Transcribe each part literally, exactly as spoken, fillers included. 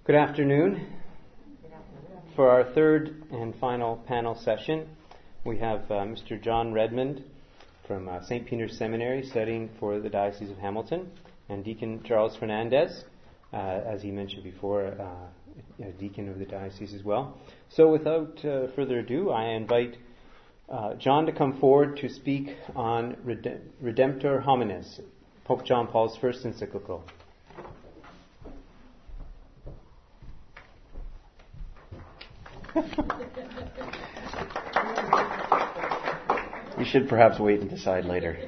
Good afternoon. For our third and final panel session, we have uh, Mister John Redmond from uh, Saint Peter's Seminary studying for the Diocese of Hamilton, and Deacon Charles Fernandez, uh, as he mentioned before, uh, a deacon of the diocese as well. So without uh, further ado, I invite uh, John to come forward to speak on Redem- Redemptor Homines, Pope John Paul's first encyclical. We should perhaps wait and decide later.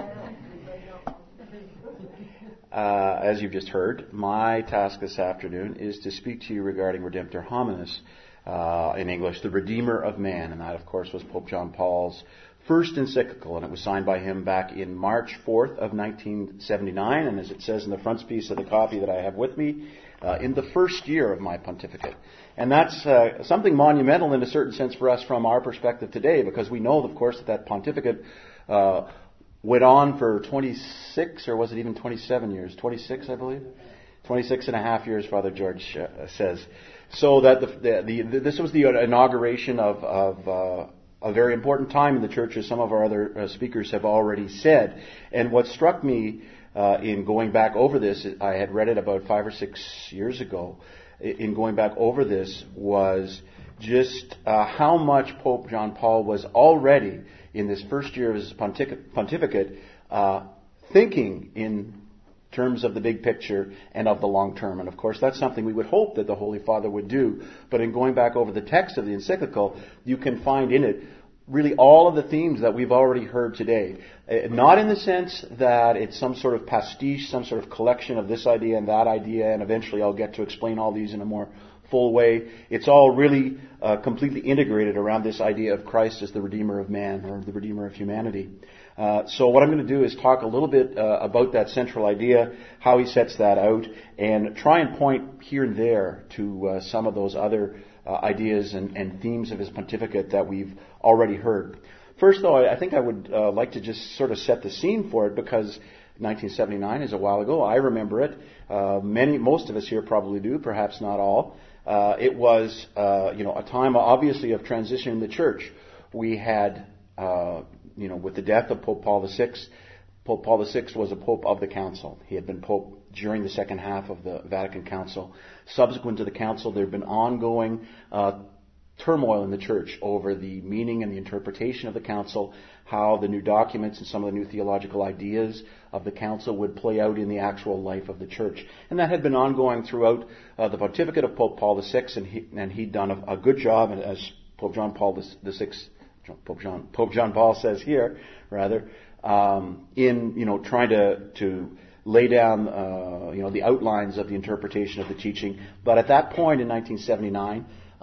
Uh, as you've just heard, my task this afternoon is to speak to you regarding Redemptor Homines, uh, in English, the Redeemer of Man, and that, of course, was Pope John Paul's first encyclical, and it was signed by him back in March fourth of nineteen seventy-nine, and as it says in the frontispiece of the copy that I have with me, uh, in the first year of my pontificate. And that's uh, something monumental in a certain sense for us from our perspective today, because we know, of course, that that pontificate uh, went on for twenty-six, or was it even twenty-seven years? twenty-six, I believe? twenty-six and a half years, Father George uh, says. So that the, the, the, this was the inauguration of, of uh, a very important time in the church, as some of our other uh, speakers have already said. And what struck me uh, in going back over this, I had read it about five or six years ago, in going back over this, was just uh, how much Pope John Paul was already, in this first year of his pontic- pontificate, uh, thinking in terms of the big picture and of the long term. And of course, that's something we would hope that the Holy Father would do. But in going back over the text of the encyclical, you can find in it really all of the themes that we've already heard today. Uh, not in the sense that it's some sort of pastiche, some sort of collection of this idea and that idea, and eventually I'll get to explain all these in a more full way. It's all really uh, completely integrated around this idea of Christ as the Redeemer of man, or the Redeemer of humanity. Uh, so what I'm going to do is talk a little bit uh, about that central idea, how he sets that out, and try and point here and there to uh, some of those other uh, ideas and, and themes of his pontificate that we've already heard. First, though, I, I think I would uh, like to just sort of set the scene for it, because nineteen seventy-nine is a while ago. I remember it. Uh, many, most of us here probably do, perhaps not all. Uh, it was, uh, you know, a time obviously of transition in the church. We had, uh, you know, with the death of Pope Paul the Sixth, Pope Paul the Sixth was a pope of the council. He had been pope during the second half of the Vatican Council. Subsequent to the council, there had been ongoing uh, turmoil in the church over the meaning and the interpretation of the council, how the new documents and some of the new theological ideas of the council would play out in the actual life of the church. And that had been ongoing throughout uh, the pontificate of Pope Paul the Sixth, and, he, and he'd done a, a good job, as Pope John Paul the Sixth, Pope John, Pope John Paul says here, rather, um, in, you know, trying to, to lay down, uh, you know, the outlines of the interpretation of the teaching. But at that point in nineteen seventy-nine,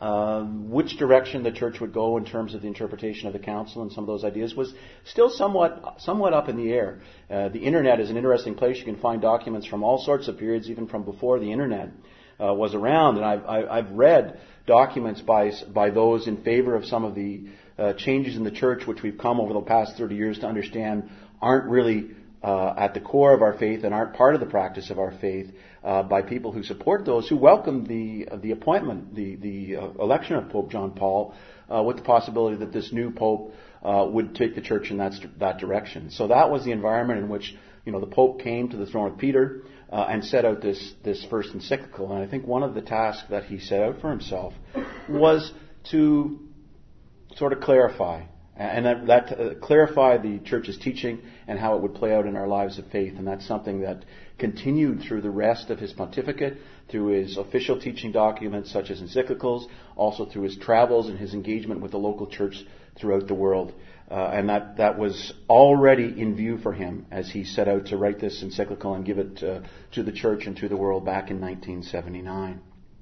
Um, which direction the church would go in terms of the interpretation of the council and some of those ideas was still somewhat somewhat up in the air. Uh, the internet is an interesting place. You can find documents from all sorts of periods, even from before the internet uh, was around. And I've, I've read documents by by those in favor of some of the uh, changes in the church, which we've come over the past thirty years to understand aren't really uh, at the core of our faith and aren't part of the practice of our faith. Uh, by people who support those who welcomed the uh, the appointment, the the uh, election of Pope John Paul, uh, with the possibility that this new Pope uh, would take the church in that that direction. So that was the environment in which, you know, the Pope came to the throne of Peter uh, and set out this this first encyclical. And I think one of the tasks that he set out for himself was to sort of clarify and that, that uh, clarify the church's teaching and how it would play out in our lives of faith. And that's something that continued through the rest of his pontificate, through his official teaching documents such as encyclicals, also through his travels and his engagement with the local church throughout the world. Uh, and that, that was already in view for him as he set out to write this encyclical and give it uh, to the church and to the world back in nineteen seventy-nine.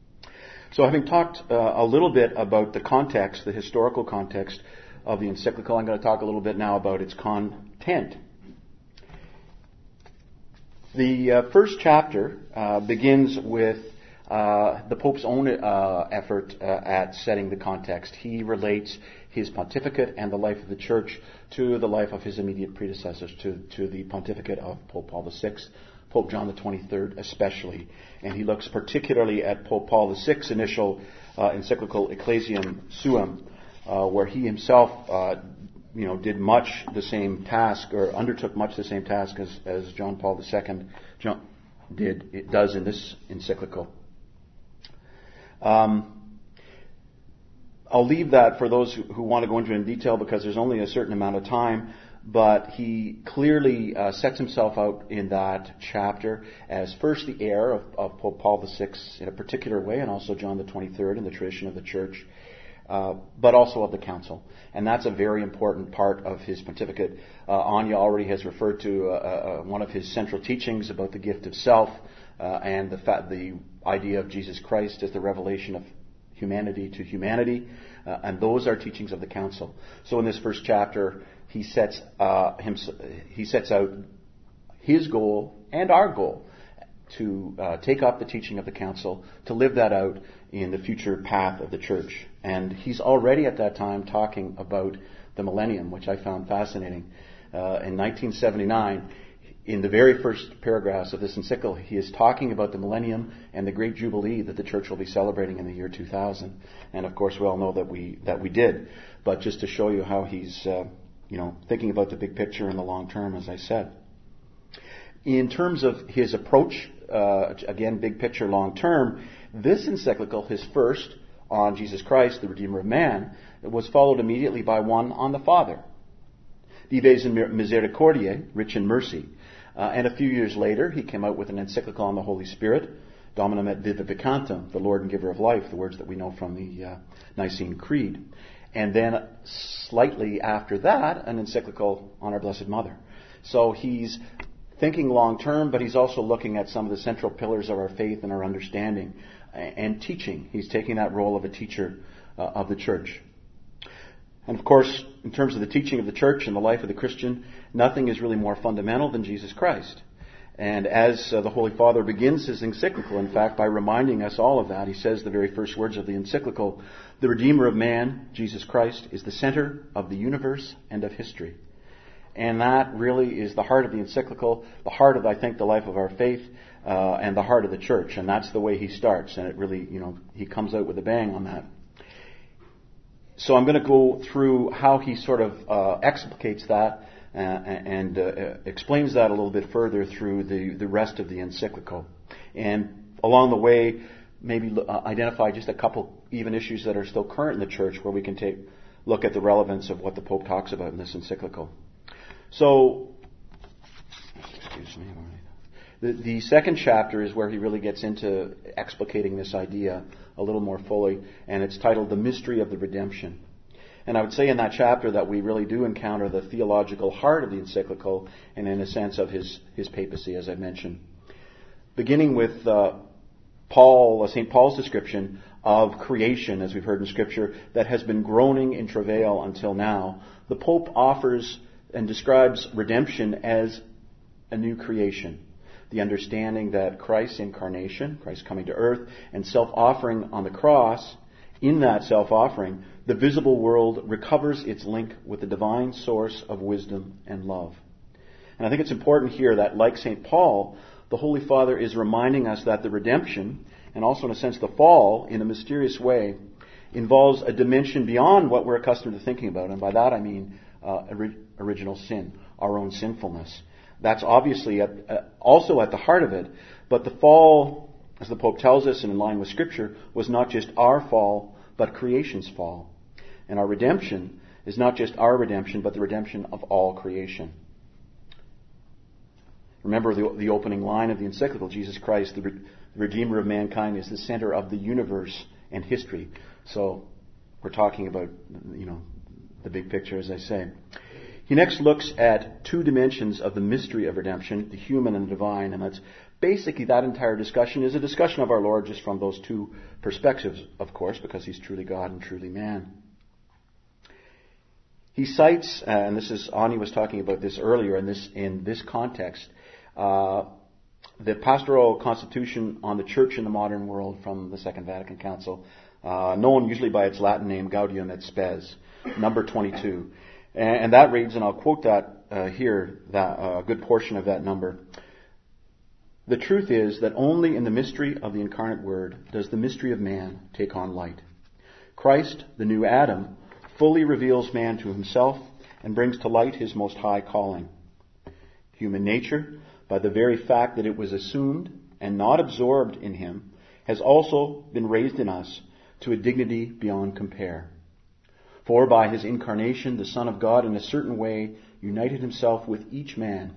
So having talked uh, a little bit about the context, the historical context of the encyclical, I'm going to talk a little bit now about its content. The uh, first chapter uh, begins with uh, the Pope's own uh, effort uh, at setting the context. He relates his pontificate and the life of the church to the life of his immediate predecessors, to, to the pontificate of Pope Paul the Sixth, Pope John the twenty-third especially. And he looks particularly at Pope Paul the sixth's initial uh, encyclical Ecclesiam Suam, uh, where he himself uh, you know, did much the same task, or undertook much the same task as, as John Paul the second John did, it does in this encyclical. Um, I'll leave that for those who, who want to go into it in detail because there's only a certain amount of time, but he clearly uh, sets himself out in that chapter as first the heir of, of Pope Paul the sixth in a particular way, and also John the twenty-third in the tradition of the Church, uh, but also of the Council. And that's a very important part of his pontificate. Uh, Anya already has referred to uh, uh, one of his central teachings about the gift of self uh, and the, fa- the idea of Jesus Christ as the revelation of humanity to humanity, uh, and those are teachings of the Council. So in this first chapter, he sets uh, him, he sets out his goal and our goal to uh, take up the teaching of the Council, to live that out in the future path of the Church. And he's already at that time talking about the millennium, which I found fascinating. Uh, in nineteen seventy-nine, in the very first paragraphs of this encyclical, he is talking about the millennium and the great jubilee that the Church will be celebrating in the year two thousand. And of course, we all know that we that we did. But just to show you how he's uh, you know thinking about the big picture and the long term, as I said. In terms of his approach, uh, again, big picture, long term, this encyclical, his first on Jesus Christ, the Redeemer of Man, was followed immediately by one on the Father, Dives in Misericordiae, rich in mercy. Uh, and a few years later, he came out with an encyclical on the Holy Spirit, Dominum et Vivificantem, the Lord and Giver of Life, the words that we know from the uh, Nicene Creed. And then slightly after that, an encyclical on our Blessed Mother. So he's thinking long term, but he's also looking at some of the central pillars of our faith and our understanding and teaching. He's taking that role of a teacher uh, of the Church. And of course, in terms of the teaching of the Church and the life of the Christian, nothing is really more fundamental than Jesus Christ. And as uh, the Holy Father begins his encyclical, in fact, by reminding us all of that, he says the very first words of the encyclical, the Redeemer of man, Jesus Christ, is the center of the universe and of history. And that really is the heart of the encyclical, the heart of, I think, the life of our faith, uh, and the heart of the Church. And that's the way he starts. And it really, you know, he comes out with a bang on that. So I'm going to go through how he sort of uh, explicates that uh, and uh, explains that a little bit further through the, the rest of the encyclical. And along the way, maybe uh, identify just a couple even issues that are still current in the Church where we can take look at the relevance of what the Pope talks about in this encyclical. So, excuse me. The, the second chapter is where he really gets into explicating this idea a little more fully, and it's titled The Mystery of the Redemption. And I would say in that chapter that we really do encounter the theological heart of the encyclical, and in a sense of his, his papacy, as I mentioned. Beginning with uh, Paul, uh, Saint Paul's description of creation, as we've heard in Scripture, that has been groaning in travail until now, the Pope offers and describes redemption as a new creation. The understanding that Christ's incarnation, Christ coming to earth, and self-offering on the cross, in that self-offering, the visible world recovers its link with the divine source of wisdom and love. And I think it's important here that, like Saint Paul, the Holy Father is reminding us that the redemption, and also in a sense the fall, in a mysterious way, involves a dimension beyond what we're accustomed to thinking about. And by that I mean uh, ori- original sin, our own sinfulness. That's obviously at, uh, also at the heart of it. But the fall, as the Pope tells us and in line with Scripture, was not just our fall, but creation's fall. And our redemption is not just our redemption, but the redemption of all creation. Remember the, the opening line of the encyclical, Jesus Christ, the, Re- the Redeemer of mankind, is the center of the universe and history. So we're talking about, you know, the big picture, as I say. He next looks at two dimensions of the mystery of redemption, the human and the divine, and that's basically that entire discussion is a discussion of our Lord just from those two perspectives, of course, because he's truly God and truly man. He cites, uh, and this is, Ani was talking about this earlier in this in this context, uh, the Pastoral Constitution on the Church in the Modern World from the Second Vatican Council, uh, known usually by its Latin name, Gaudium et Spes, number twenty-two. And, and that reads, and I'll quote that uh, here, that, uh, a good portion of that number. The truth is that only in the mystery of the incarnate Word does the mystery of man take on light. Christ, the new Adam, fully reveals man to himself and brings to light his most high calling. Human nature, by the very fact that it was assumed and not absorbed in him, has also been raised in us to a dignity beyond compare. For by his incarnation, the Son of God in a certain way united himself with each man.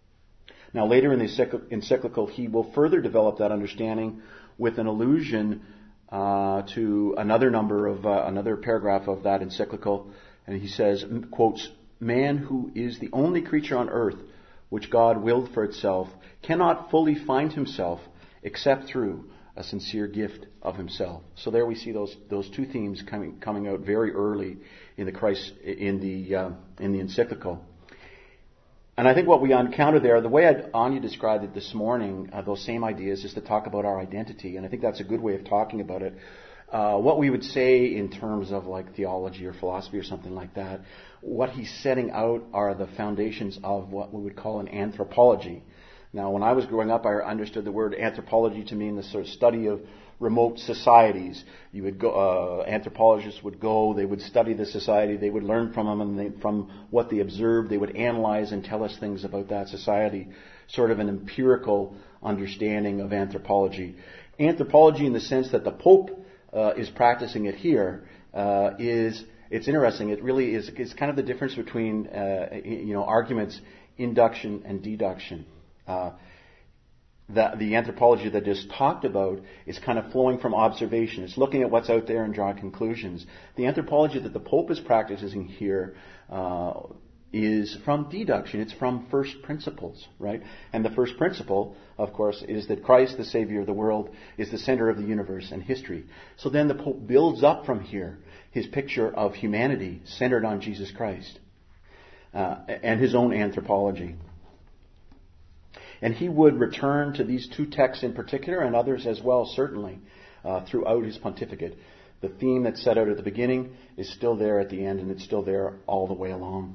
Now later in the encyclical, he will further develop that understanding with an allusion uh, to another number of, uh, another paragraph of that encyclical. And he says, quotes, "Man who is the only creature on earth which God willed for itself cannot fully find himself except through a sincere gift of himself." So there we see those those two themes coming coming out very early in the Christ in the uh, in the encyclical. And I think what we encounter there, the way I'd, Anya described it this morning, uh, those same ideas, is to talk about our identity, and I think that's a good way of talking about it. Uh, what we would say in terms of like theology or philosophy or something like that, what he's setting out are the foundations of what we would call an anthropology. Now, when I was growing up, I understood the word anthropology to mean the sort of study of remote societies. You would go, uh, anthropologists would go, they would study the society, they would learn from them, and they, from what they observed, they would analyze and tell us things about that society. Sort of an empirical understanding of anthropology. Anthropology, in the sense that the Pope uh, is practicing it here, uh, is it's interesting. It really is. It's kind of the difference between uh, you know arguments, induction and deduction. Uh, the, the anthropology that is talked about is kind of flowing from observation. It's looking at what's out there and drawing conclusions. The anthropology that the Pope is practicing here uh, is from deduction. It's from first principles, right? And the first principle, of course, is that Christ, the Savior of the world, is the center of the universe and history. So then the Pope builds up from here his picture of humanity centered on Jesus Christ uh, and his own anthropology. And he would return to these two texts in particular, and others as well, certainly, uh, throughout his pontificate. The theme that's set out at the beginning is still there at the end, and it's still there all the way along.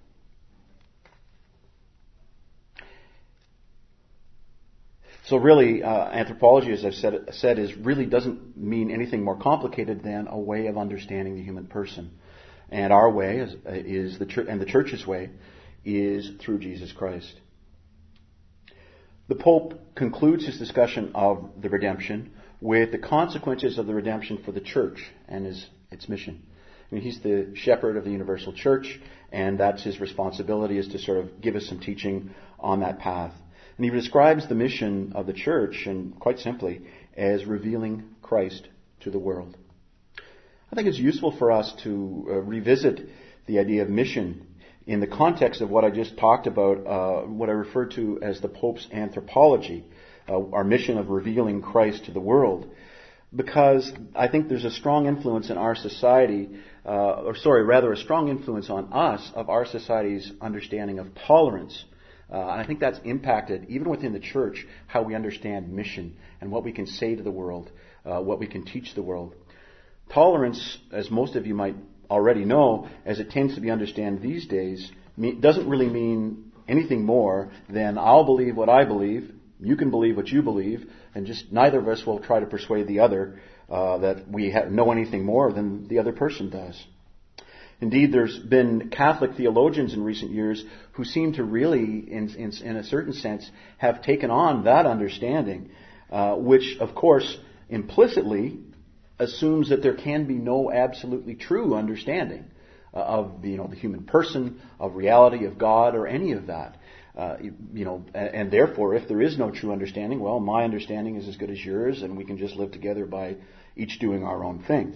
So really, uh, anthropology, as I've said, said, is really doesn't mean anything more complicated than a way of understanding the human person. And our way is, is the church, and the church's way is through Jesus Christ. The Pope concludes his discussion of the redemption with the consequences of the redemption for the church and his, its mission. I mean, he's the shepherd of the universal church, and that's his responsibility, is to sort of give us some teaching on that path. And he describes the mission of the church, and quite simply, as revealing Christ to the world. I think it's useful for us to uh, revisit the idea of mission in the context of what I just talked about, uh, what I referred to as the Pope's anthropology, uh, our mission of revealing Christ to the world. Because I think there's a strong influence in our society, uh, or sorry, rather a strong influence on us of our society's understanding of tolerance. Uh, and I think that's impacted, even within the church, how we understand mission and what we can say to the world, uh, what we can teach the world. Tolerance, as most of you might already know, as it tends to be understood these days, doesn't really mean anything more than I'll believe what I believe, you can believe what you believe, and just neither of us will try to persuade the other uh, that we ha- know anything more than the other person does. Indeed, there's been Catholic theologians in recent years who seem to really, in, in, in a certain sense, have taken on that understanding, uh, which, of course, implicitly assumes that there can be no absolutely true understanding uh, of you know the human person, of reality, of God, or any of that. Uh, you, you know, and, and therefore, if there is no true understanding, well, my understanding is as good as yours, and we can just live together by each doing our own thing.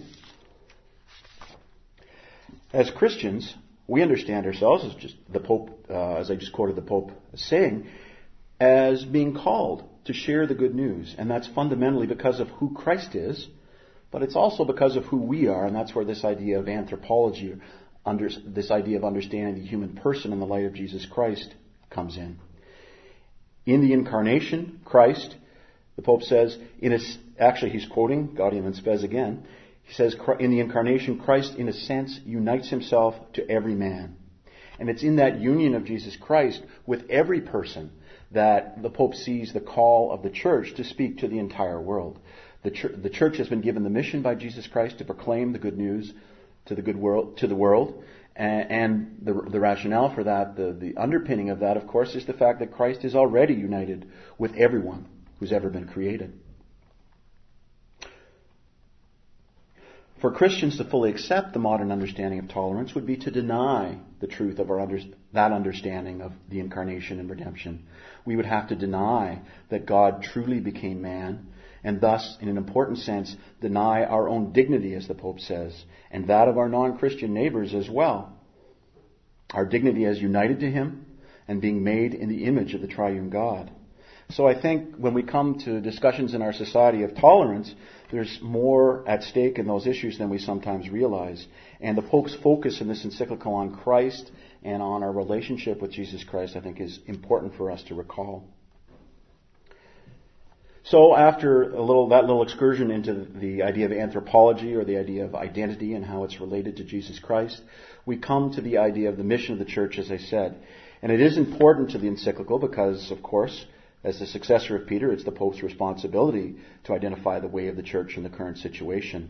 As Christians, we understand ourselves, as just the Pope, uh, as I just quoted the Pope saying, as being called to share the good news, and that's fundamentally because of who Christ is. But it's also because of who we are, and that's where this idea of anthropology, under, this idea of understanding the human person in the light of Jesus Christ comes in. In the incarnation, Christ, the Pope says, in a, actually he's quoting Gaudium et Spes again, he says, in the incarnation, Christ in a sense unites himself to every man. And it's in that union of Jesus Christ with every person that the Pope sees the call of the Church to speak to the entire world. The, ch- the Church has been given the mission by Jesus Christ to proclaim the good news to the good world, to the world, and, and the, the rationale for that, the, the underpinning of that, of course, is the fact that Christ is already united with everyone who's ever been created. For Christians to fully accept the modern understanding of tolerance would be to deny the truth of our under, that understanding of the incarnation and redemption. We would have to deny that God truly became man, and thus, in an important sense, deny our own dignity, as the Pope says, and that of our non-Christian neighbors as well. Our dignity as united to Him and being made in the image of the triune God. So I think when we come to discussions in our society of tolerance, there's more at stake in those issues than we sometimes realize. And the Pope's focus in this encyclical on Christ and on our relationship with Jesus Christ, I think, is important for us to recall. So after a little that little excursion into the idea of anthropology, or the idea of identity and how it's related to Jesus Christ, we come to the idea of the mission of the Church, as I said. And it is important to the encyclical because, of course, as the successor of Peter, it's the Pope's responsibility to identify the way of the Church in the current situation.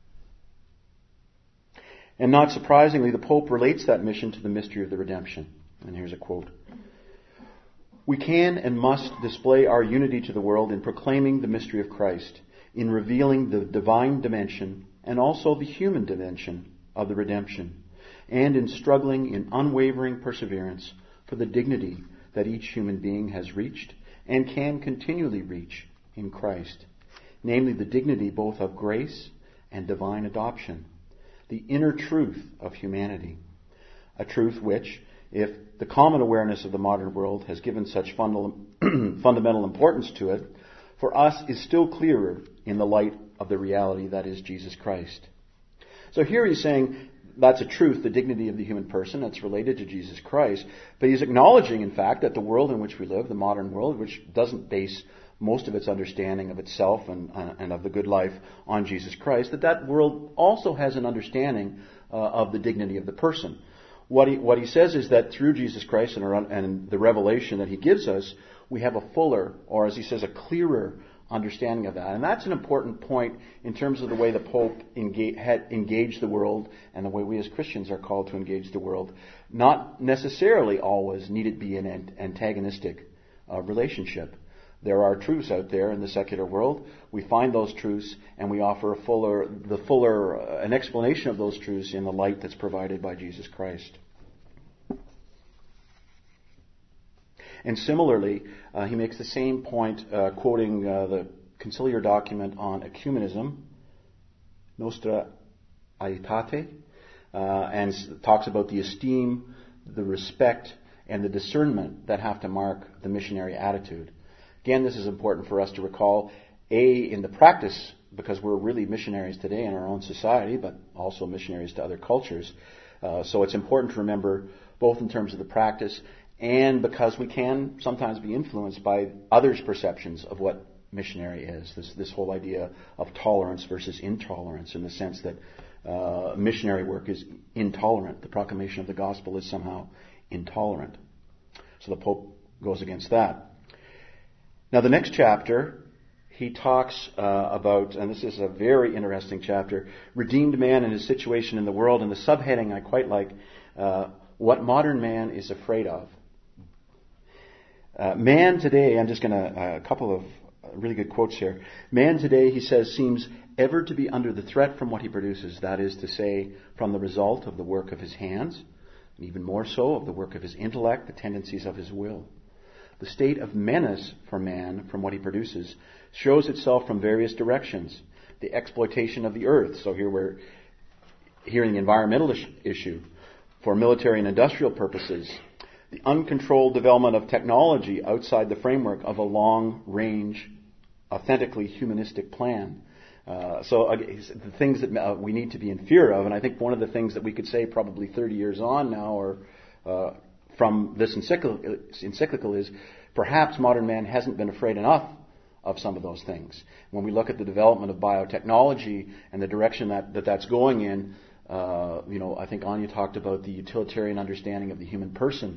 And not surprisingly, the Pope relates that mission to the mystery of the redemption. And here's a quote. We can and must display our unity to the world in proclaiming the mystery of Christ, in revealing the divine dimension and also the human dimension of the redemption, and in struggling in unwavering perseverance for the dignity that each human being has reached and can continually reach in Christ, namely the dignity both of grace and divine adoption, the inner truth of humanity, a truth which, if the common awareness of the modern world has given such funda- fundamental importance to it, for us is still clearer in the light of the reality that is Jesus Christ. So here he's saying that's a truth, the dignity of the human person, that's related to Jesus Christ. But he's acknowledging, in fact, that the world in which we live, the modern world, which doesn't base most of its understanding of itself and, and of the good life on Jesus Christ, that that world also has an understanding uh, of the dignity of the person. What he, what he says is that through Jesus Christ and, our, and the revelation that He gives us, we have a fuller, or as he says, a clearer understanding of that. And that's an important point in terms of the way the Pope engage, had engaged the world and the way we as Christians are called to engage the world. Not necessarily always need it be an antagonistic uh, relationship. There are truths out there in the secular world. We find those truths and we offer a fuller, the fuller, uh, an explanation of those truths in the light that's provided by Jesus Christ. And similarly, uh, he makes the same point, uh, quoting uh, the conciliar document on ecumenism, Nostra Aetate, uh, and talks about the esteem, the respect, and the discernment that have to mark the missionary attitude. Again, this is important for us to recall, A, in the practice, because we're really missionaries today in our own society, but also missionaries to other cultures. Uh, so it's important to remember both in terms of the practice and because we can sometimes be influenced by others' perceptions of what missionary is. This, this whole idea of tolerance versus intolerance, in the sense that uh, missionary work is intolerant. The proclamation of the gospel is somehow intolerant. So the Pope goes against that. Now the next chapter, he talks uh, about, and this is a very interesting chapter, redeemed man and his situation in the world, and the subheading I quite like, uh, what modern man is afraid of. Uh, man today, I'm just going to, uh, a couple of really good quotes here. Man today, he says, seems ever to be under the threat from what he produces, that is to say, from the result of the work of his hands, and even more so of the work of his intellect, the tendencies of his will. The state of menace for man from what he produces shows itself from various directions. The exploitation of the earth, so here we're hearing the environmental issue, for military and industrial purposes. The uncontrolled development of technology outside the framework of a long-range, authentically humanistic plan. Uh, so uh, the things that uh, we need to be in fear of, and I think one of the things that we could say probably thirty years on now, or uh, from this encyclical, encyclical is perhaps modern man hasn't been afraid enough of some of those things. When we look at the development of biotechnology and the direction that, that that's going in, uh, you know, I think Anya talked about the utilitarian understanding of the human person.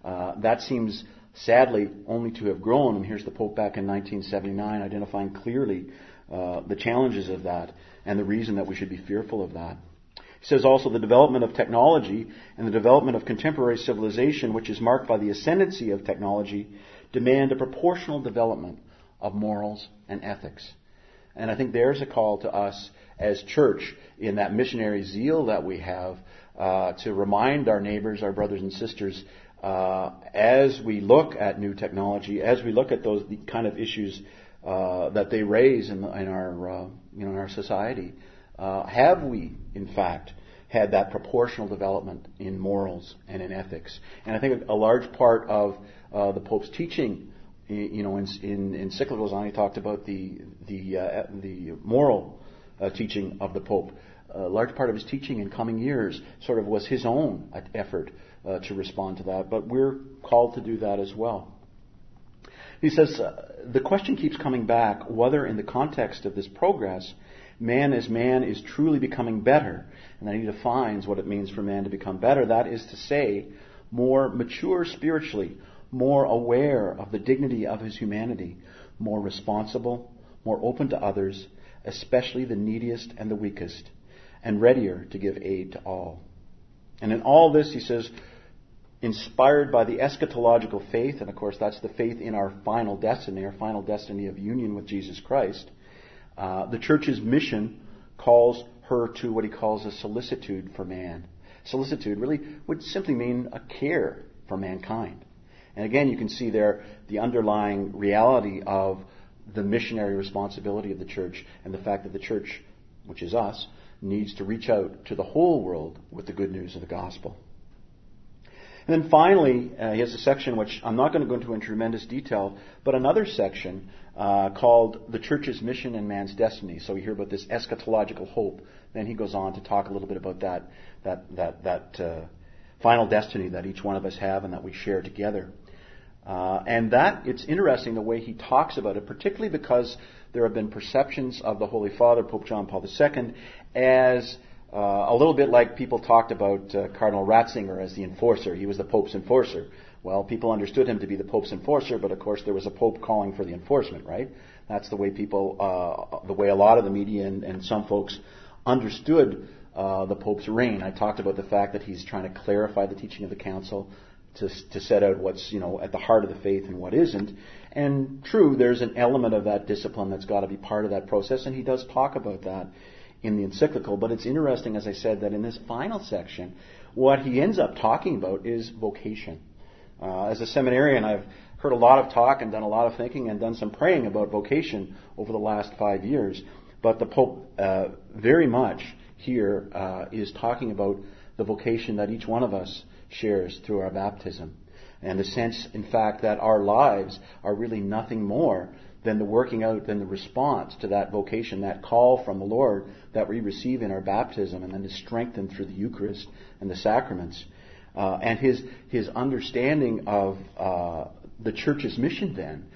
Uh, that seems, sadly, only to have grown. And here's the Pope back in nineteen seventy-nine identifying clearly uh, the challenges of that and the reason that we should be fearful of that. He says also the development of technology and the development of contemporary civilization, which is marked by the ascendancy of technology, demand a proportional development of morals and ethics. And I think there's a call to us as church in that missionary zeal that we have uh, to remind our neighbors, our brothers and sisters, uh, as we look at new technology, as we look at those the kind of issues uh, that they raise in, the, in our uh, you know in our society. Uh, have we, in fact, had that proportional development in morals and in ethics? And I think a large part of uh, the Pope's teaching, you know, in, in encyclicals on, he talked about the the uh, the moral uh, teaching of the Pope. A large part of his teaching in coming years sort of was his own effort uh, to respond to that, but we're called to do that as well. He says uh, the question keeps coming back whether, in the context of this progress, man as man is truly becoming better. And then he defines what it means for man to become better. That is to say, more mature spiritually, more aware of the dignity of his humanity, more responsible, more open to others, especially the neediest and the weakest, and readier to give aid to all. And in all this, he says, inspired by the eschatological faith, and of course that's the faith in our final destiny, our final destiny of union with Jesus Christ, Uh, the church's mission calls her to what he calls a solicitude for man. Solicitude really would simply mean a care for mankind. And again, you can see there the underlying reality of the missionary responsibility of the church and the fact that the church, which is us, needs to reach out to the whole world with the good news of the gospel. And then finally, uh, he has a section which I'm not going to go into in tremendous detail, but another section uh, called The Church's Mission and Man's Destiny. So we hear about this eschatological hope. Then he goes on to talk a little bit about that that that that uh, final destiny that each one of us have and that we share together. Uh, and that, it's interesting the way he talks about it, particularly because there have been perceptions of the Holy Father, Pope John Paul the Second, as Uh, a little bit like people talked about uh, Cardinal Ratzinger as the enforcer. He was the Pope's enforcer. Well, people understood him to be the Pope's enforcer, but of course there was a Pope calling for the enforcement, right? That's the way people, uh, the way a lot of the media and, and some folks understood uh, the Pope's reign. I talked about the fact that he's trying to clarify the teaching of the Council to, to set out what's, you know, at the heart of the faith and what isn't. And true, there's an element of that discipline that's got to be part of that process, and he does talk about that in the encyclical. But it's interesting, as I said, that in this final section, what he ends up talking about is vocation. Uh, as a seminarian, I've heard a lot of talk and done a lot of thinking and done some praying about vocation over the last five years. But the Pope uh, very much here uh, is talking about the vocation that each one of us shares through our baptism. And the sense, in fact, that our lives are really nothing more than the working out, than the response to that vocation, that call from the Lord that we receive in our baptism and then is strengthened through the Eucharist and the sacraments. Uh, and his his understanding of uh, the church's mission then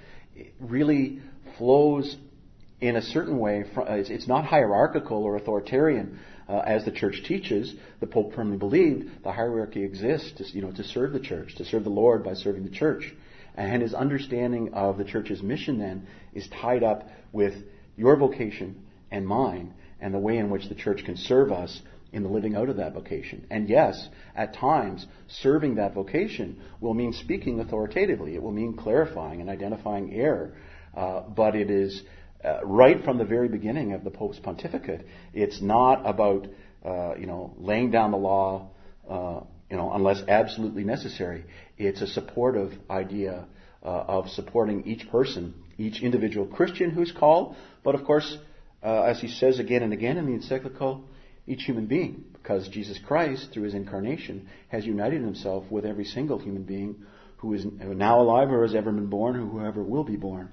really flows in a certain way. From, it's, it's not hierarchical or authoritarian uh, as the church teaches. The Pope firmly believed the hierarchy exists to, you know, to serve the church, to serve the Lord by serving the church. And his understanding of the church's mission then is tied up with your vocation and mine and the way in which the church can serve us in the living out of that vocation. And yes, at times, serving that vocation will mean speaking authoritatively. It will mean clarifying and identifying error. Uh, but it is uh, right from the very beginning of the Pope's pontificate. It's not about uh, you know laying down the law uh, you know unless absolutely necessary. It's a supportive idea uh, of supporting each person, each individual Christian who's called, but of course, uh, as he says again and again in the encyclical, each human being, because Jesus Christ, through his incarnation, has united himself with every single human being who is now alive or has ever been born or whoever will be born.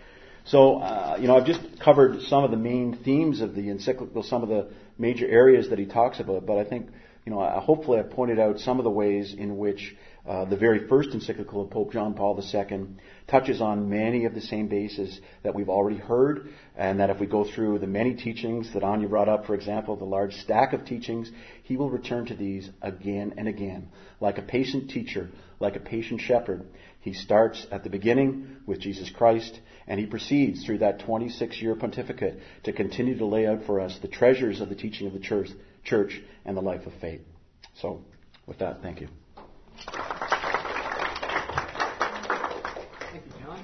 So, uh, you know, I've just covered some of the main themes of the encyclical, some of the major areas that he talks about, but I think, you know, I, hopefully I pointed out some of the ways in which uh, the very first encyclical of Pope John Paul the Second touches on many of the same bases that we've already heard, and that if we go through the many teachings that Anya brought up, for example, the large stack of teachings, he will return to these again and again. Like a patient teacher, like a patient shepherd, he starts at the beginning with Jesus Christ, and he proceeds through that twenty-six year pontificate to continue to lay out for us the treasures of the teaching of the church, church and the life of faith. So, with that, thank you. Thank you, John.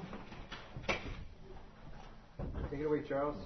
Take it away, Charles.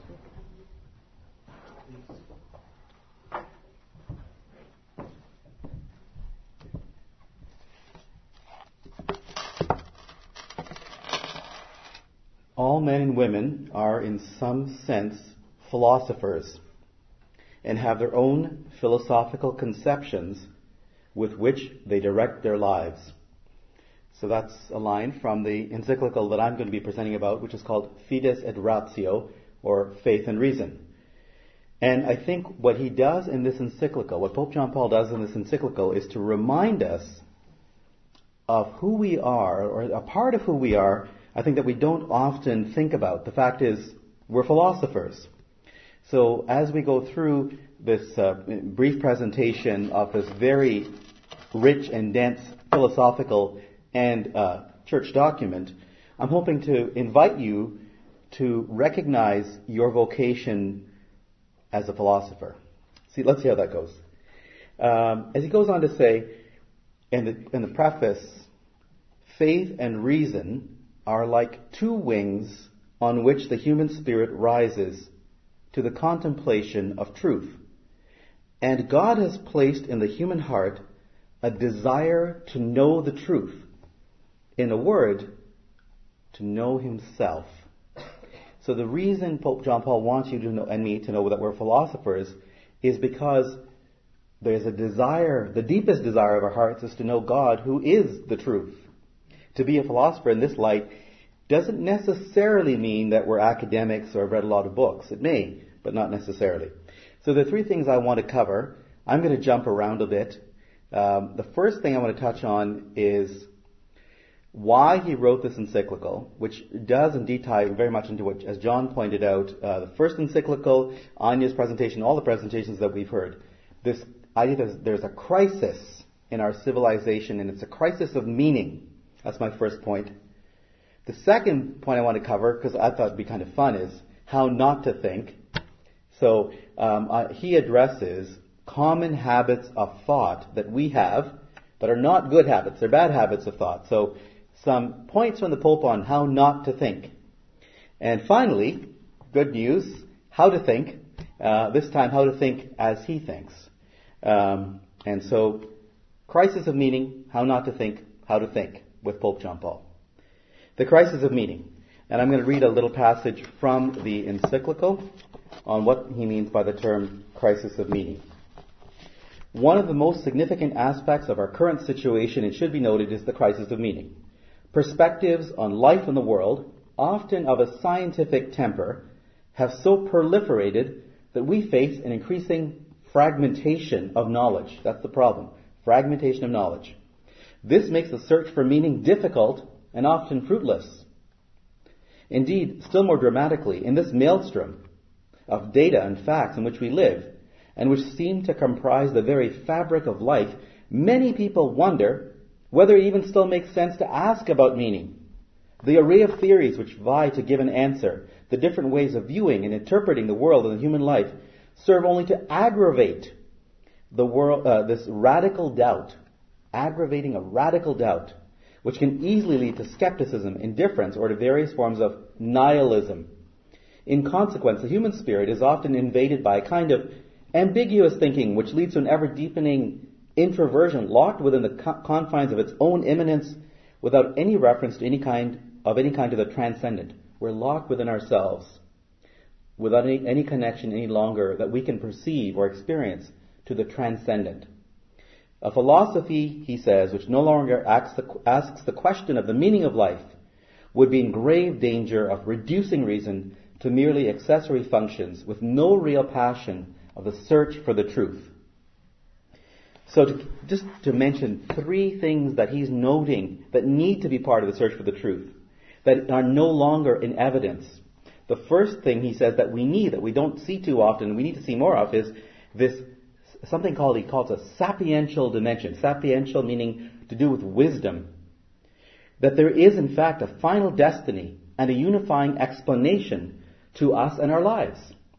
All men and women are, in some sense, philosophers and have their own philosophical conceptions with which they direct their lives. So that's a line from the encyclical that I'm going to be presenting about, which is called Fides et Ratio, or Faith and Reason. And I think what he does in this encyclical, what Pope John Paul does in this encyclical, is to remind us of who we are, or a part of who we are, I think that we don't often think about. The fact is, we're philosophers. So as we go through this uh, brief presentation of this very rich and dense philosophical and uh, church document, I'm hoping to invite you to recognize your vocation as a philosopher. See, let's see how that goes. Um, as he goes on to say in the, in the preface, faith and reason are like two wings on which the human spirit rises to the contemplation of truth. And God has placed in the human heart a desire to know the truth. In a word, to know himself. So the reason Pope John Paul wants you to know, and me to know, that we're philosophers is because there's a desire, the deepest desire of our hearts is to know God, who is the truth. To be a philosopher in this light doesn't necessarily mean that we're academics or have read a lot of books. It may, but not necessarily. So the three things I want to cover, I'm going to jump around a bit. Um, the first thing I want to touch on is why he wrote this encyclical, which does indeed tie very much into what, as John pointed out, uh, the first encyclical, Anya's presentation, all the presentations that we've heard. This idea that there's a crisis in our civilization, and it's a crisis of meaning. That's my first point. The second point I want to cover, because I thought it'd be kind of fun, is how not to think. So um, uh, he addresses common habits of thought that we have that are not good habits. They're bad habits of thought. So some points from the Pope on how not to think. And finally, good news, how to think. Uh, this time, how to think as he thinks. Um, and so, crisis of meaning, how not to think, how to think, with Pope John Paul. The crisis of meaning. And I'm going to read a little passage from the encyclical on what he means by the term crisis of meaning. One of the most significant aspects of our current situation, it should be noted, is the crisis of meaning. Perspectives on life in the world, often of a scientific temper, have so proliferated that we face an increasing fragmentation of knowledge. That's the problem. Fragmentation of knowledge. This makes the search for meaning difficult and often fruitless. Indeed, still more dramatically, in this maelstrom of data and facts in which we live, and which seem to comprise the very fabric of life, many people wonder whether it even still makes sense to ask about meaning. The array of theories which vie to give an answer, the different ways of viewing and interpreting the world and the human life, serve only to aggravate the world, uh, this radical doubt, aggravating a radical doubt, which can easily lead to skepticism, indifference, or to various forms of nihilism. In consequence, the human spirit is often invaded by a kind of ambiguous thinking which leads to an ever-deepening introversion, locked within the co- confines of its own immanence, without any reference to any kind of any kind of the transcendent. We're locked within ourselves, without any, any connection any longer that we can perceive or experience to the transcendent. A philosophy, he says, which no longer asks the, asks the question of the meaning of life, would be in grave danger of reducing reason to merely accessory functions with no real passion of the search for the truth. So to, just to mention three things that he's noting that need to be part of the search for the truth, that are no longer in evidence. The first thing he says that we need, that we don't see too often, we need to see more of, is this something called, he calls a sapiential dimension. Sapiential meaning to do with wisdom. That there is in fact a final destiny and a unifying explanation to us and our lives.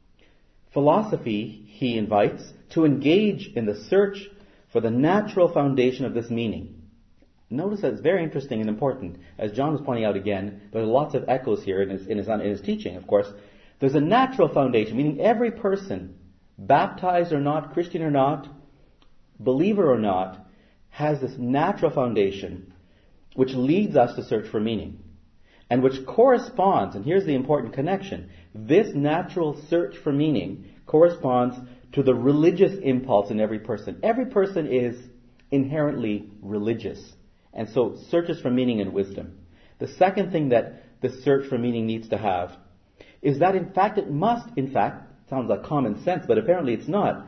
Philosophy, he invites, to engage in the search for the natural foundation of this meaning. Notice that it's very interesting and important. As John was pointing out again, there are lots of echoes here in his, in his, in his teaching, of course. There's a natural foundation, meaning every person, baptized or not, Christian or not, believer or not, has this natural foundation which leads us to search for meaning. And which corresponds, and here's the important connection, this natural search for meaning corresponds to the religious impulse in every person. Every person is inherently religious, and so searches for meaning and wisdom. The second thing that the search for meaning needs to have is that in fact it must, in fact, sounds like common sense, but apparently it's not,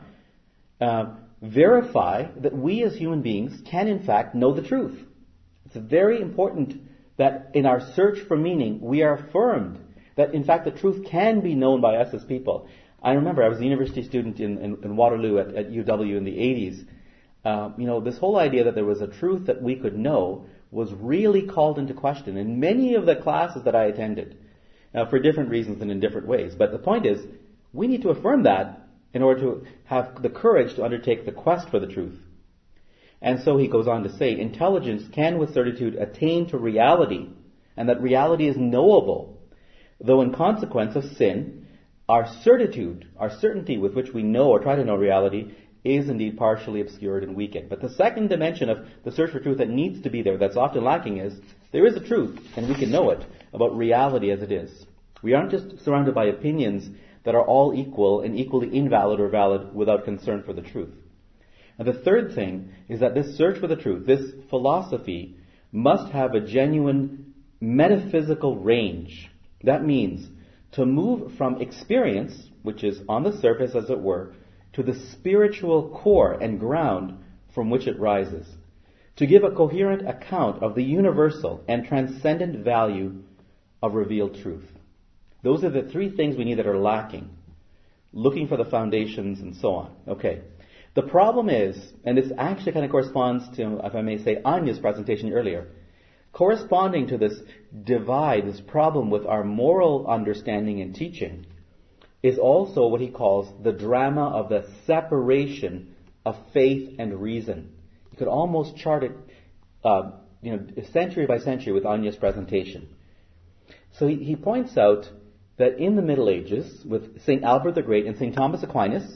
uh, verify that we as human beings can in fact know the truth. It's very important that in our search for meaning we are affirmed that in fact the truth can be known by us as people. I remember I was a university student in, in, in Waterloo at, at U W in the eighties. Uh, you know, this whole idea that there was a truth that we could know was really called into question in many of the classes that I attended, uh, for different reasons and in different ways. But the point is, we need to affirm that in order to have the courage to undertake the quest for the truth. And so he goes on to say, intelligence can with certitude attain to reality, and that reality is knowable, though in consequence of sin, our certitude, our certainty with which we know or try to know reality, is indeed partially obscured and weakened. But the second dimension of the search for truth that needs to be there, that's often lacking, is there is a truth, and we can know it, about reality as it is. We aren't just surrounded by opinions that are all equal and equally invalid or valid without concern for the truth. And the third thing is that this search for the truth, this philosophy, must have a genuine metaphysical range. That means to move from experience, which is on the surface as it were, to the spiritual core and ground from which it rises. To give a coherent account of the universal and transcendent value of revealed truth. Those are the three things we need that are lacking. Looking for the foundations and so on. Okay. The problem is, and this actually kind of corresponds to, if I may say, Anya's presentation earlier, corresponding to this divide, this problem with our moral understanding and teaching, is also what he calls the drama of the separation of faith and reason. You could almost chart it, uh, you know, century by century with Anya's presentation. So he, he points out that in the Middle Ages, with Saint Albert the Great and Saint Thomas Aquinas,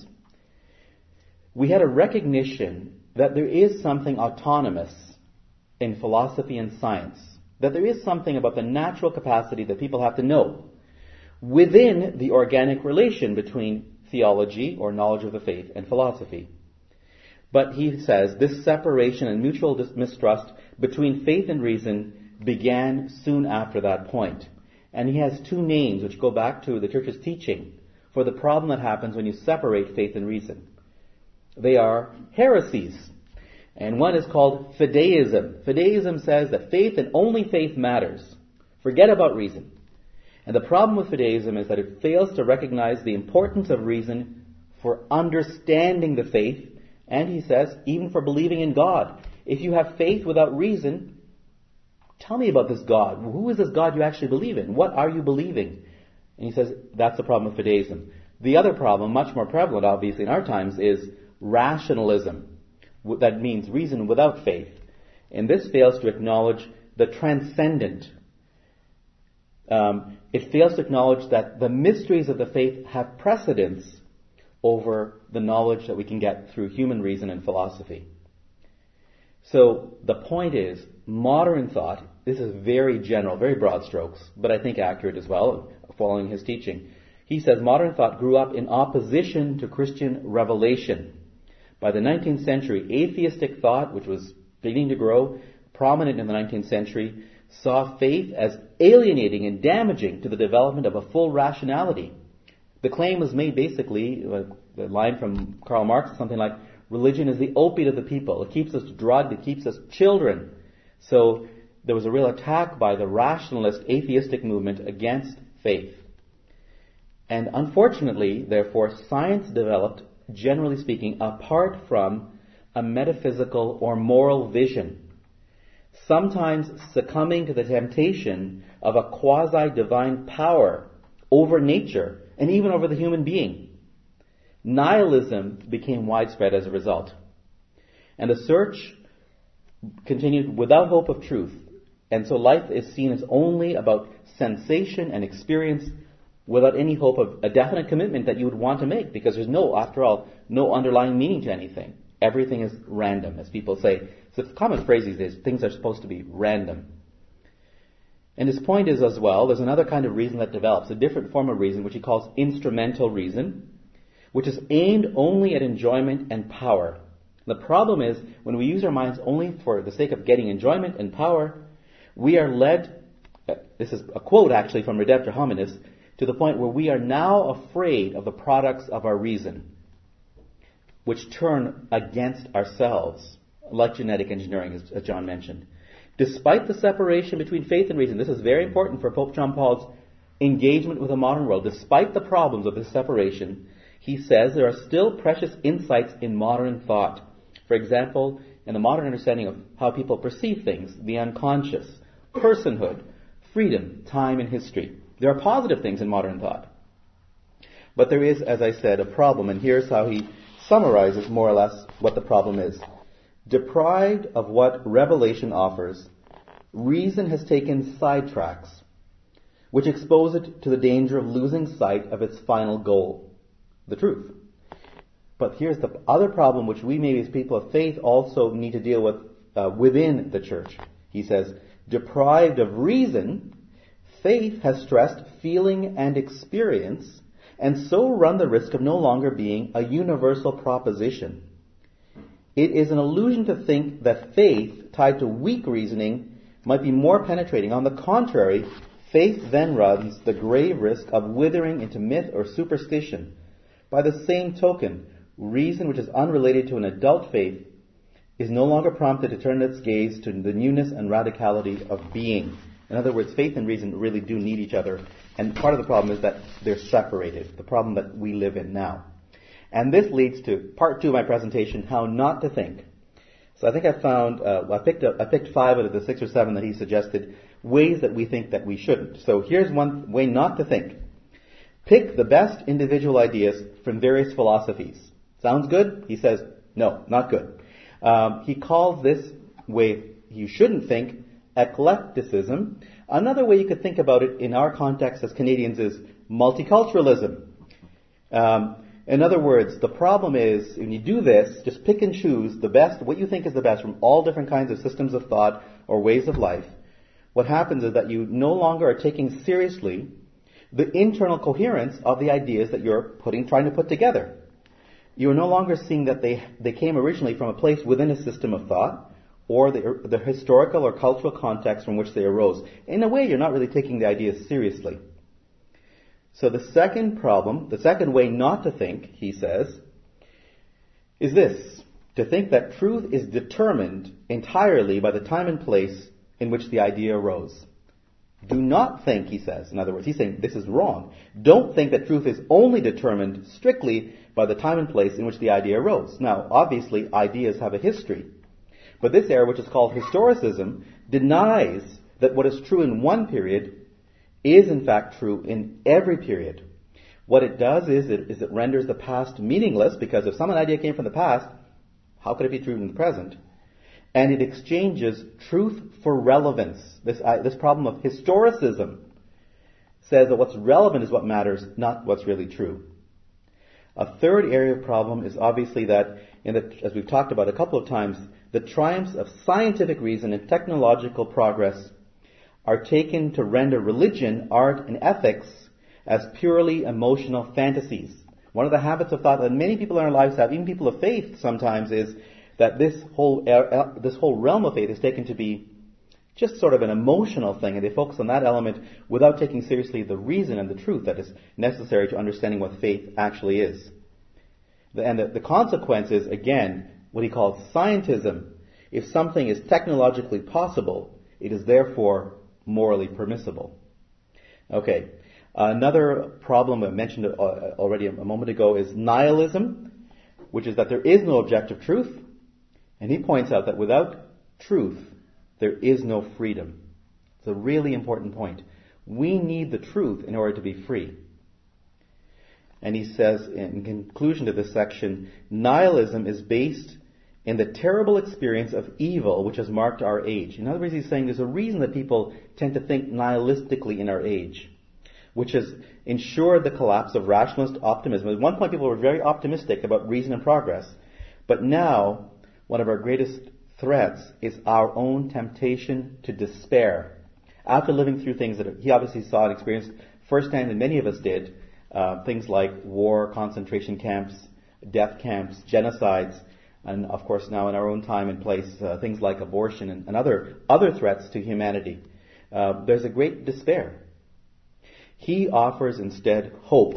we had a recognition that there is something autonomous in philosophy and science, that there is something about the natural capacity that people have to know within the organic relation between theology or knowledge of the faith and philosophy. But he says this separation and mutual mistrust between faith and reason began soon after that point. And he has two names which go back to the Church's teaching for the problem that happens when you separate faith and reason. They are heresies. And one is called fideism. Fideism says that faith and only faith matters. Forget about reason. And the problem with fideism is that it fails to recognize the importance of reason for understanding the faith, and he says, even for believing in God. If you have faith without reason, tell me about this God. Who is this God you actually believe in? What are you believing? And he says, that's the problem with fideism. The other problem, much more prevalent obviously in our times, is rationalism. That means reason without faith. And this fails to acknowledge the transcendent. Um, it fails to acknowledge that the mysteries of the faith have precedence over the knowledge that we can get through human reason and philosophy. So the point is, modern thought, this is very general, very broad strokes, but I think accurate as well, following his teaching. He says modern thought grew up in opposition to Christian revelation. By the nineteenth century, atheistic thought, which was beginning to grow, prominent in the nineteenth century, saw faith as alienating and damaging to the development of a full rationality. The claim was made basically, the line from Karl Marx, something like, religion is the opiate of the people. It keeps us drugged. It keeps us children. So there was a real attack by the rationalist atheistic movement against faith. And unfortunately, therefore, science developed, generally speaking, apart from a metaphysical or moral vision, sometimes succumbing to the temptation of a quasi-divine power over nature and even over the human being. Nihilism became widespread as a result. And the search continued without hope of truth. And so life is seen as only about sensation and experience without any hope of a definite commitment that you would want to make, because there's no, after all, no underlying meaning to anything. Everything is random, as people say. It's a common phrase these days, things are supposed to be random. And his point is as well, there's another kind of reason that develops, a different form of reason, which he calls instrumental reason, which is aimed only at enjoyment and power. The problem is, when we use our minds only for the sake of getting enjoyment and power, we are led, this is a quote actually from Redemptor Hominis, to the point where we are now afraid of the products of our reason, which turn against ourselves, like genetic engineering, as, as John mentioned. Despite the separation between faith and reason, this is very important for Pope John Paul's engagement with the modern world. Despite the problems of this separation, he says there are still precious insights in modern thought. For example, in the modern understanding of how people perceive things, the unconscious, personhood, freedom, time, and history. There are positive things in modern thought. But there is, as I said, a problem, and here's how he summarizes more or less what the problem is. Deprived of what revelation offers, reason has taken sidetracks, which expose it to the danger of losing sight of its final goal, the truth. But here's the other problem which we maybe as people of faith also need to deal with uh, within the church. He says, deprived of reason, faith has stressed feeling and experience, and so run the risk of no longer being a universal proposition. It is an illusion to think that faith, tied to weak reasoning, might be more penetrating. On the contrary, faith then runs the grave risk of withering into myth or superstition. By the same token, reason which is unrelated to an adult faith is no longer prompted to turn its gaze to the newness and radicality of being. In other words, faith and reason really do need each other, and part of the problem is that they're separated, the problem that we live in now. And this leads to part two of my presentation, how not to think. So I think I found, uh, I picked up, I picked five out of the six or seven that he suggested, ways that we think that we shouldn't. So here's one way not to think. Pick the best individual ideas from various philosophies. Sounds good? He says, no, not good. Um, he calls this way you shouldn't think eclecticism. Another way you could think about it in our context as Canadians is multiculturalism. Um, in other words, the problem is when you do this, just pick and choose the best, what you think is the best from all different kinds of systems of thought or ways of life. What happens is that you no longer are taking seriously the internal coherence of the ideas that you're putting, trying to put together. You are no longer seeing that they, they came originally from a place within a system of thought, or the, the historical or cultural context from which they arose. In a way, you're not really taking the ideas seriously. So the second problem, the second way not to think, he says, is this: to think that truth is determined entirely by the time and place in which the idea arose. Do not think, he says, in other words, he's saying this is wrong. Don't think that truth is only determined strictly by the time and place in which the idea arose. Now, obviously, ideas have a history. But this error, which is called historicism, denies that what is true in one period is in fact true in every period. What it does is it, is it renders the past meaningless, because if some idea came from the past, how could it be true in the present? And it exchanges truth for relevance. This, uh, this problem of historicism says that what's relevant is what matters, not what's really true. A third area of problem is obviously that, in the, as we've talked about a couple of times, the triumphs of scientific reason and technological progress are taken to render religion, art, and ethics as purely emotional fantasies. One of the habits of thought that many people in our lives have, even people of faith sometimes, is that this whole uh, this whole realm of faith is taken to be just sort of an emotional thing, and they focus on that element without taking seriously the reason and the truth that is necessary to understanding what faith actually is. And the, the consequence is, again, what he calls scientism. If something is technologically possible, it is therefore morally permissible. Okay. Another problem I mentioned already a moment ago is nihilism, which is that there is no objective truth. And he points out that without truth, there is no freedom. It's a really important point. We need the truth in order to be free. And he says, in conclusion to this section, nihilism is based in the terrible experience of evil which has marked our age. In other words, he's saying there's a reason that people tend to think nihilistically in our age, which has ensured the collapse of rationalist optimism. At one point, people were very optimistic about reason and progress. But now, one of our greatest threats is our own temptation to despair. After living through things that he obviously saw and experienced firsthand, and many of us did, uh, things like war, concentration camps, death camps, genocides, and of course now in our own time and place, uh, things like abortion and, and other other threats to humanity. Uh, there's a great despair. He offers instead hope.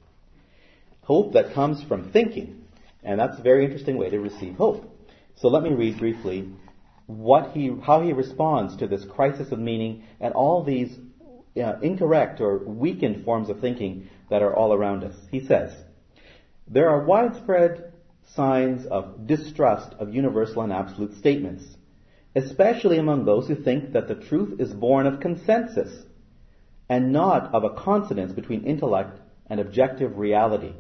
Hope that comes from thinking. And that's a very interesting way to receive hope. So let me read briefly what he, how he responds to this crisis of meaning and all these uh, incorrect or weakened forms of thinking that are all around us. He says, there are widespread signs of distrust of universal and absolute statements, especially among those who think that the truth is born of consensus and not of a consonance between intellect and objective reality.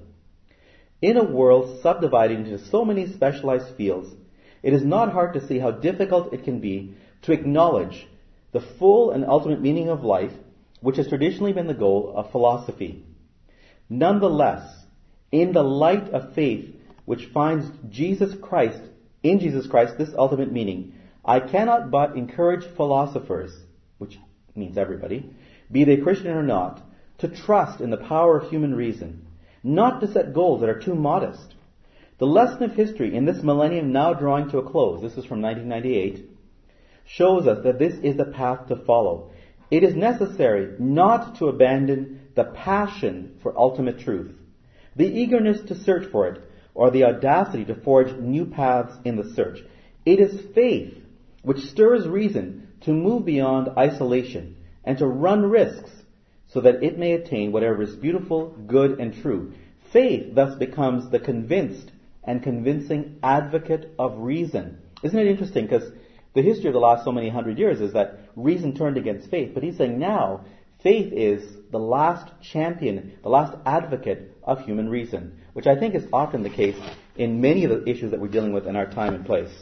In a world subdivided into so many specialized fields, it is not hard to see how difficult it can be to acknowledge the full and ultimate meaning of life, which has traditionally been the goal of philosophy. Nonetheless, in the light of faith, which finds Jesus Christ, in Jesus Christ, this ultimate meaning, I cannot but encourage philosophers, which means everybody, be they Christian or not, to trust in the power of human reason, not to set goals that are too modest. The lesson of history in this millennium now drawing to a close, this is from nineteen ninety-eight, shows us that this is the path to follow. It is necessary not to abandon the passion for ultimate truth, the eagerness to search for it, or the audacity to forge new paths in the search. It is faith which stirs reason to move beyond isolation and to run risks so that it may attain whatever is beautiful, good, and true. Faith thus becomes the convinced and convincing advocate of reason. Isn't it interesting? Because the history of the last so many hundred years is that reason turned against faith. But he's saying now, faith is the last champion, the last advocate of human reason, which I think is often the case in many of the issues that we're dealing with in our time and place.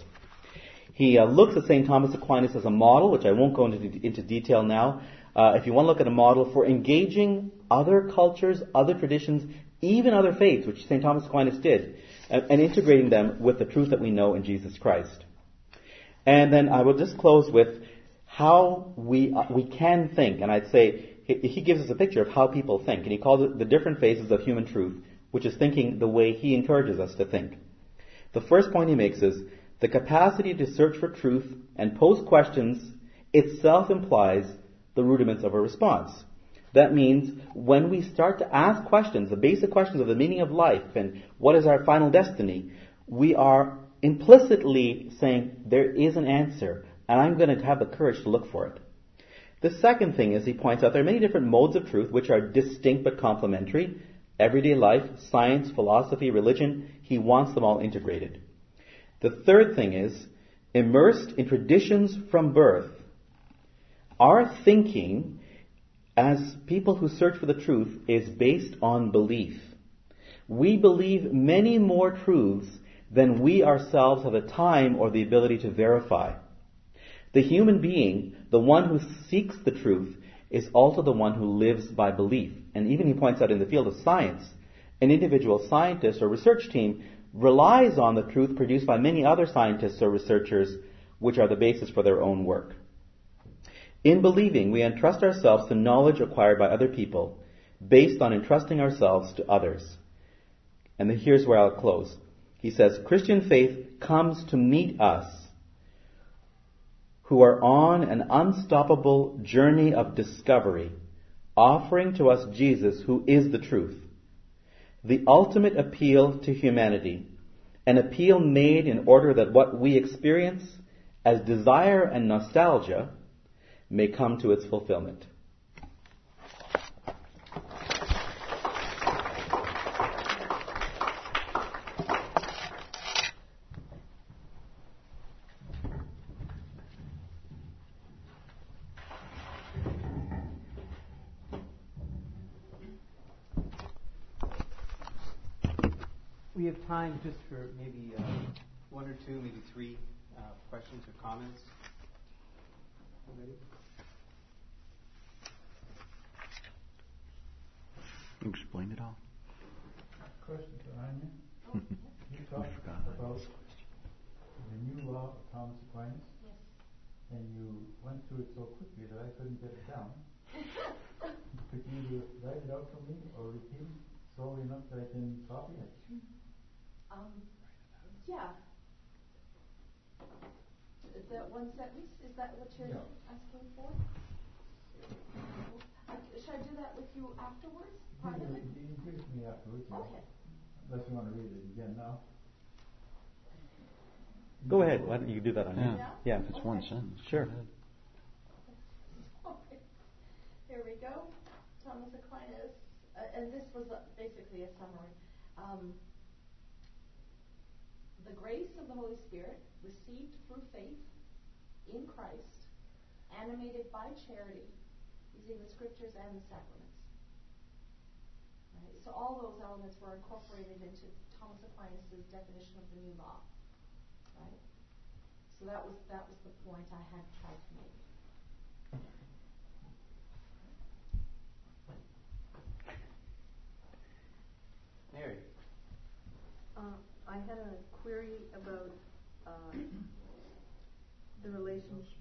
He uh, looks at Saint Thomas Aquinas as a model, which I won't go into, into detail now. Uh, if you want to look at a model for engaging other cultures, other traditions, even other faiths, which Saint Thomas Aquinas did, and, and integrating them with the truth that we know in Jesus Christ. And then I will just close with how we uh, we can think. And I'd say he, he gives us a picture of how people think. And he calls it the different phases of human truth, which is thinking the way he encourages us to think. The first point he makes is the capacity to search for truth and pose questions itself implies the rudiments of a response. That means when we start to ask questions, the basic questions of the meaning of life and what is our final destiny, we are implicitly saying there is an answer and I'm going to have the courage to look for it. The second thing is he points out there are many different modes of truth which are distinct but complementary. Everyday life, science, philosophy, religion, he wants them all integrated. The third thing is, immersed in traditions from birth, our thinking as people who search for the truth is based on belief. We believe many more truths than we ourselves have the time or the ability to verify. The human being, the one who seeks the truth, is also the one who lives by belief. And even he points out in the field of science, an individual scientist or research team relies on the truth produced by many other scientists or researchers, which are the basis for their own work. In believing, we entrust ourselves to knowledge acquired by other people, based on entrusting ourselves to others. And here's where I'll close. He says, Christian faith comes to meet us who are on an unstoppable journey of discovery, offering to us Jesus, who is the truth. the ultimate appeal to humanity, an appeal made in order that what we experience as desire and nostalgia may come to its fulfillment. We have time just for maybe uh, one or two, maybe three uh, questions or comments. Ready? You explained it all. Question for Anya. You talked about the new law of Thomas Aquinas. Yes. And you went through it so quickly that I couldn't get it down. Could you write it out for me or repeat it slowly enough that I can copy it? Um, yeah. Is that one sentence? Is that what you're Yeah. asking for? Uh, should I do that with you afterwards? You can read- you can give it to me afterwards. you know, Okay. Unless you want to read it again now. Go ahead. Why don't you do that on Yeah. here? Yeah. It's one sentence. Sure. Go ahead. Okay. Here we go. Thomas Aquinas, uh, and this was uh, basically a summary. Um, the grace of the Holy Spirit received through faith in Christ, animated by charity, using the scriptures and the sacraments. Right? So all those elements were incorporated into Thomas Aquinas' definition of the new law. Right? So that was that was the point I had tried to make. Mary. Uh, I had a query about uh, the relationship,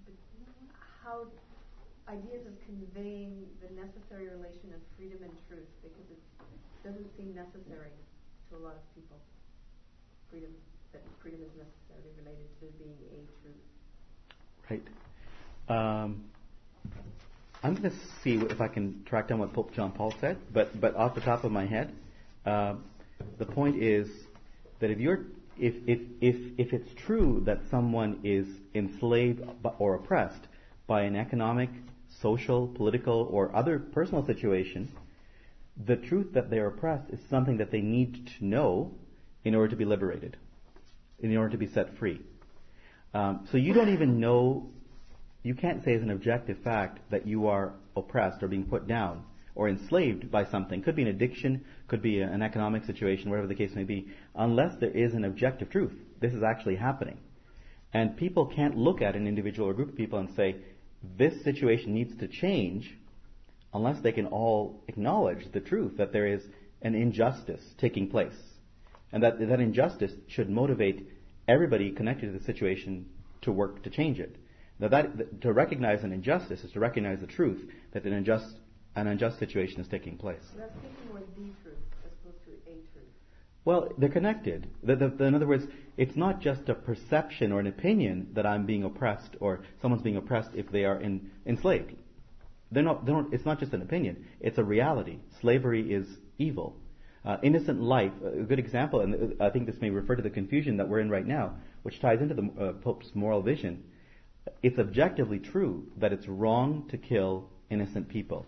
how ideas of conveying the necessary relation of freedom and truth, because it doesn't seem necessary to a lot of people. Freedom, that freedom is necessarily related to being a truth. Right. Um, I'm going to see if I can track down what Pope John Paul said, but but off the top of my head, uh, the point is that if you're if if if if it's true that someone is enslaved or oppressed by an economic, social, political, or other personal situation, the truth that they're oppressed is something that they need to know in order to be liberated, in order to be set free. Um, so you don't even know, you can't say as an objective fact that you are oppressed or being put down or enslaved by something. Could be an addiction, could be an economic situation, whatever the case may be, unless there is an objective truth. This is actually happening. And people can't look at an individual or group of people and say, this situation needs to change, unless they can all acknowledge the truth that there is an injustice taking place. And that that injustice should motivate everybody connected to the situation to work to change it. Now that, that to recognize an injustice is to recognize the truth that an unjust an unjust situation is taking place. And I'm thinking more the truth as opposed to a truth. Well, they're connected. The, the, in other words, it's not just a perception or an opinion that I'm being oppressed or someone's being oppressed if they are in, enslaved. They're not, they don't, it's not just an opinion. It's a reality. Slavery is evil. Uh, innocent life, a good example, and I think this may refer to the confusion that we're in right now, which ties into the uh, Pope's moral vision. It's objectively true that it's wrong to kill innocent people.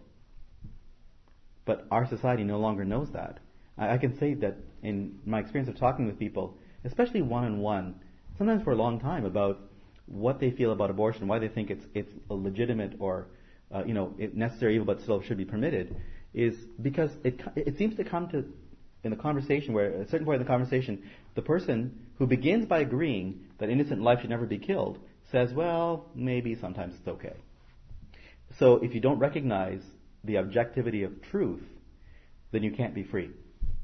But our society no longer knows that. I, I can say that in my experience of talking with people, especially one-on-one, sometimes for a long time, about what they feel about abortion, why they think it's it's a legitimate or uh, you know it necessary evil but still should be permitted, is because it it seems to come to in the conversation where at a certain point in the conversation, the person who begins by agreeing that innocent life should never be killed says, well, maybe sometimes it's okay. So if you don't recognize the objectivity of truth, then you can't be free.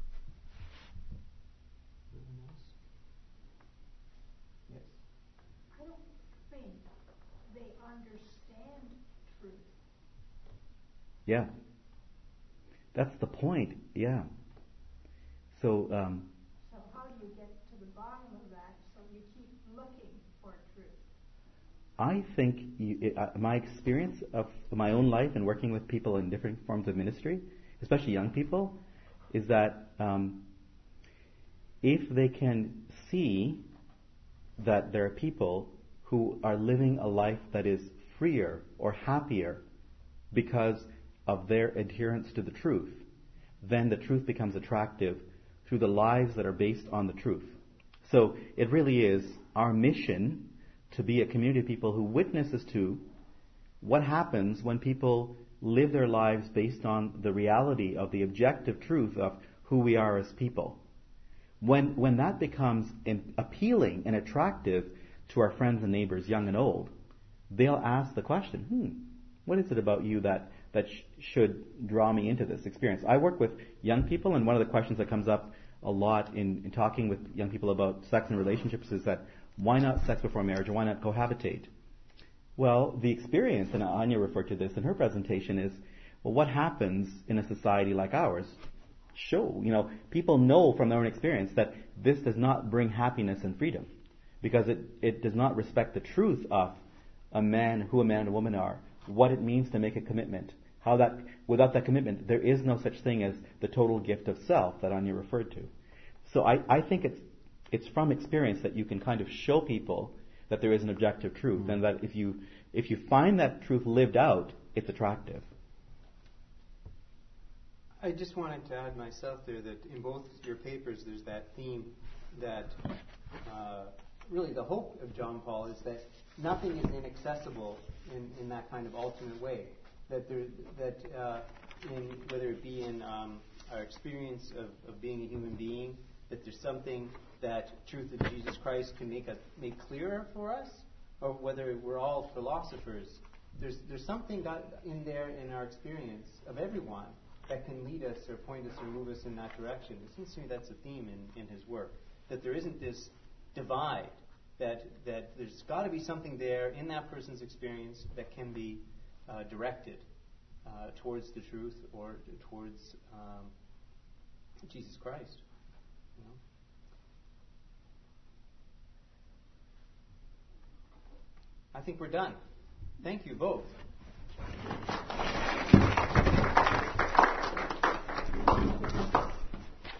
Yes. I don't think they understand truth. Yeah. That's the point. Yeah. So, um, So how do you get to the bottom of that so you keep looking for truth? I think you, it, uh, my experience of my own life and working with people in different forms of ministry, especially young people, is that um, if they can see that there are people who are living a life that is freer or happier because of their adherence to the truth, then the truth becomes attractive through the lives that are based on the truth. So it really is our mission to be a community of people who witnesses to what happens when people live their lives based on the reality of the objective truth of who we are as people. When when that becomes in, appealing and attractive to our friends and neighbors, young and old, they'll ask the question, hmm, what is it about you that, that sh- should draw me into this experience? I work with young people, and one of the questions that comes up a lot in, in talking with young people about sex and relationships is that, why not sex before marriage, or why not cohabitate? Well, the experience, and Anya referred to this in her presentation, is, well, what happens in a society like ours? Show, you know, people know from their own experience that this does not bring happiness and freedom, because it, it does not respect the truth of a man, who a man and a woman are, what it means to make a commitment, how that, without that commitment, there is no such thing as the total gift of self that Anya referred to. So I, I think it's, it's from experience that you can kind of show people that there is an objective truth, mm-hmm. and that if you, if you find that truth lived out, it's attractive. I just wanted to add myself there that in both your papers there's that theme that uh, really the hope of John Paul is that nothing is inaccessible in, in that kind of ultimate way. That there, that uh, in whether it be in um, our experience of, of being a human being, that there's something that truth of Jesus Christ can make us make clearer for us, or whether we're all philosophers. There's there's something got in there in our experience of everyone that can lead us or point us or move us in that direction. It seems to me that's a theme in, in his work, that there isn't this divide, that that there's got to be something there in that person's experience that can be uh, directed uh, towards the truth or towards um, Jesus Christ. You know? I think we're done. Thank you both.